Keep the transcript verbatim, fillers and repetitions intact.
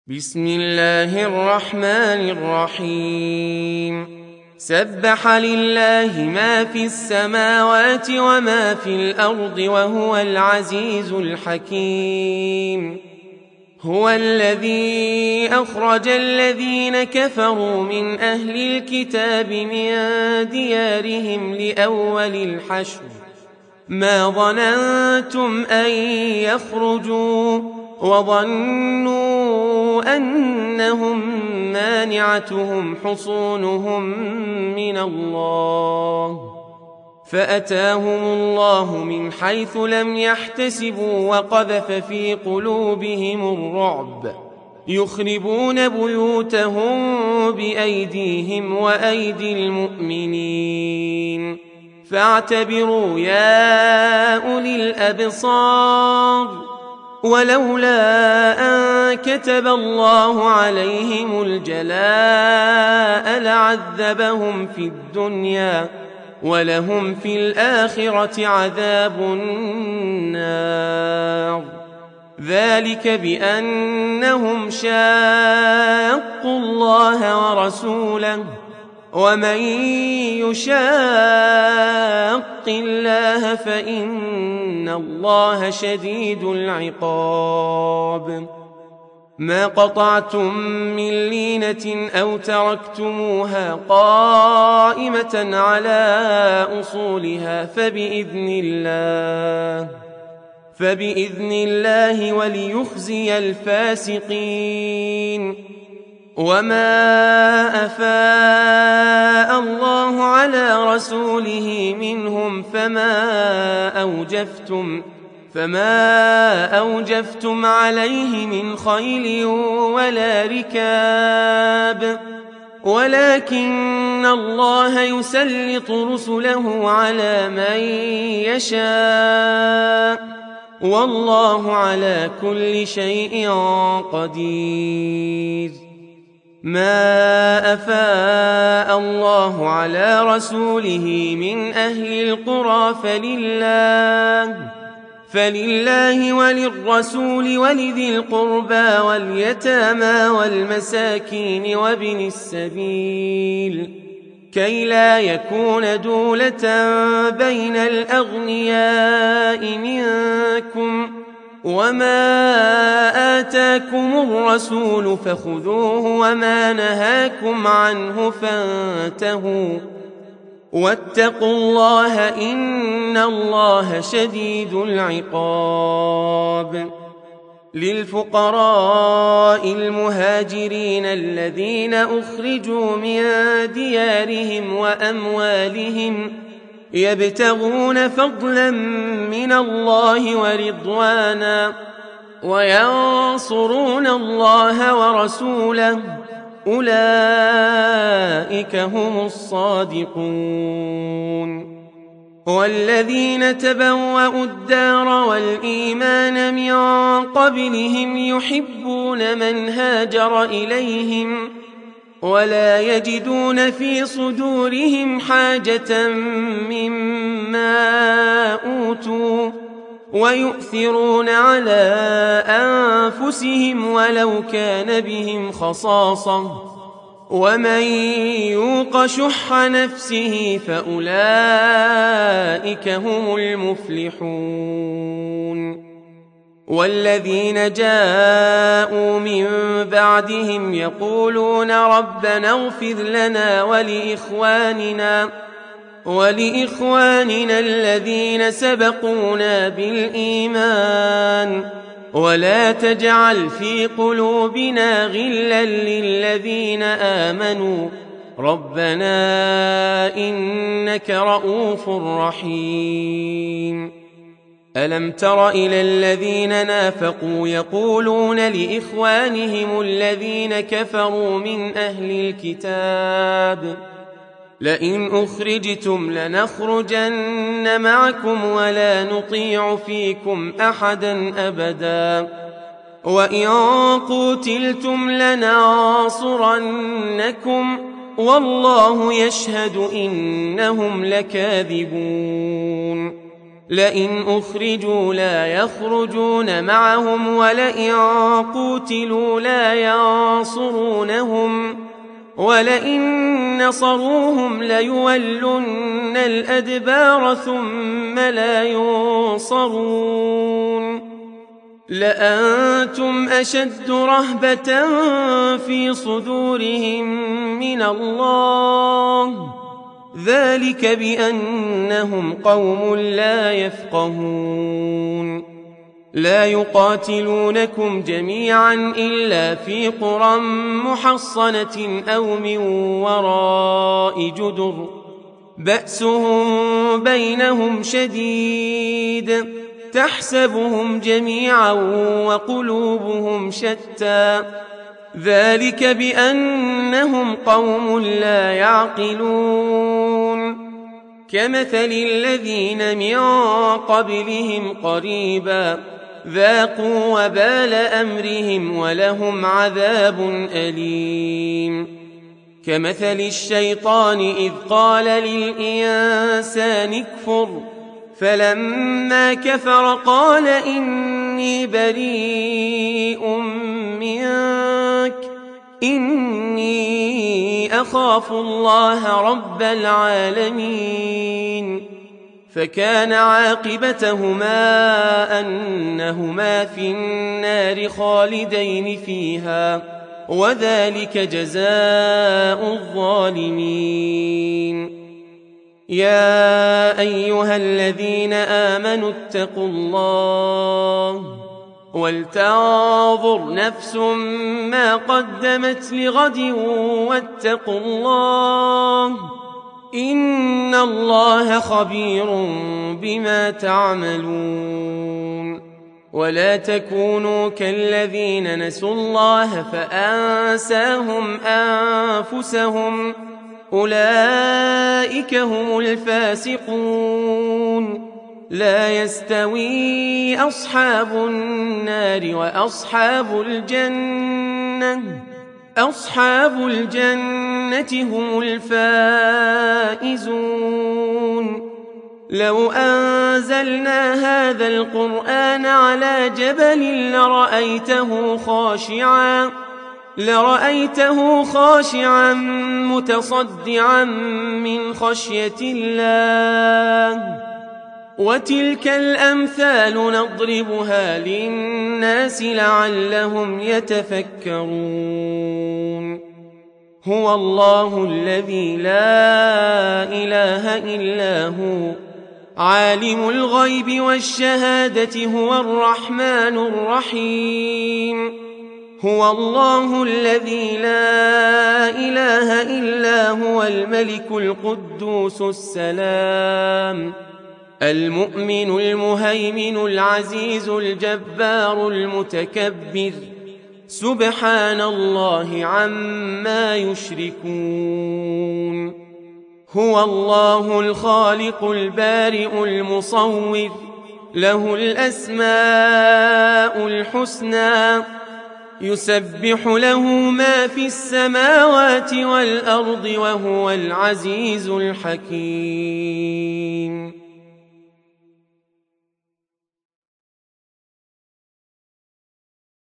بسم الله الرحمن الرحيم سبح لله ما في السماوات وما في الأرض وهو العزيز الحكيم هو الذي أخرج الذين كفروا من أهل الكتاب من ديارهم لأول الحشر ما ظننتم أن يخرجوا وظنوا أنهم مانعتهم حصونهم من الله فأتاهم الله من حيث لم يحتسبوا وقذف في قلوبهم الرعب يخربون بيوتهم بأيديهم وأيدي المؤمنين فاعتبروا يا أولي الأبصار ولولا أن كتب الله عليهم الجلاء لعذبهم في الدنيا ولهم في الآخرة عذاب النار ذلك بأنهم شاقوا الله ورسوله ومن يشاق الله فإن الله شديد العقاب ما قطعتم من لينة أو تركتموها قائمة على أصولها فبإذن الله فبإذن الله وليخزي الفاسقين وما أفاء الله على رسوله منهم فما أوجفتم فما أوجفتم عليه من خيل ولا ركاب ولكن الله يسلط رسله على من يشاء والله على كل شيء قدير ما أفاء الله على رسوله من أهل القرى فلله فلله وللرسول ولذي القربى واليتامى والمساكين وابن السبيل كي لا يكون دولة بين الأغنياء منكم وما آتاكم الرسول فخذوه وما نهاكم عنه فانتهوا واتقوا الله إن الله شديد العقاب للفقراء المهاجرين الذين أخرجوا من ديارهم وأموالهم يبتغون فضلا من الله ورضوانا وينصرون الله ورسوله أولئك هم الصادقون والذين تبوأوا الدار والإيمان من قبلهم يحبون من هاجر إليهم ولا يجدون في صدورهم حاجة مما أوتوا ويؤثرون على أنفسهم ولو كان بهم خصاصة ومن يوق شح نفسه فأولئك هم المفلحون والذين جاءوا من بعدهم يقولون ربنا اغفر لنا ولإخواننا ولإخواننا الذين سبقونا بالإيمان ولا تجعل في قلوبنا غلا للذين آمنوا ربنا إنك رؤوف رحيم ألم تر إلى الذين نافقوا يقولون لإخوانهم الذين كفروا من أهل الكتاب لئن أخرجتم لنخرجن معكم ولا نطيع فيكم أحدا أبدا وإن قتلتم لننصرنكم والله يشهد إنهم لكاذبون لئن أخرجوا لا يخرجون معهم ولئن قوتلوا لا ينصرونهم ولئن نصروهم ليولن الأدبار ثم لا ينصرون لأنتم أشد رهبة في صدورهم من الله ذلك بأنهم قوم لا يفقهون لا يقاتلونكم جميعا إلا في قرى محصنة أو من وراء جدر بأسهم بينهم شديد تحسبهم جميعا وقلوبهم شتى ذلك بأنهم قوم لا يعقلون كمثل الذين من قبلهم قريبا ذاقوا وبال أمرهم ولهم عذاب أليم كمثل الشيطان إذ قال للإنسان اكفر فلما كفر قال إني بريء منك إني أخاف الله رب العالمين فكان عاقبتهما أنهما في النار خالدين فيها وذلك جزاء الظالمين يا أيها الذين آمنوا اتقوا الله ولتنظر نفس ما قدمت لغد واتقوا الله إن الله خبير بما تعملون ولا تكونوا كالذين نسوا الله فأنساهم أنفسهم أولئك هم الفاسقون لا يستوي أصحاب النار وأصحاب الجنة أصحاب الجنة هم الفائزون لو أنزلنا هذا القرآن على جبل لرأيته خاشعا لرأيته خاشعا متصدعا من خشية الله وتلك الأمثال نضربها للناس لعلهم يتفكرون هو الله الذي لا إله إلا هو عالم الغيب والشهادة هو الرحمن الرحيم هو الله الذي لا إله إلا هو الملك القدوس السلام المؤمن المهيمن العزيز الجبار المتكبر سبحان الله عما يشركون هو الله الخالق البارئ المصور له الأسماء الحسنى يسبح له ما في السماوات والأرض وهو العزيز الحكيم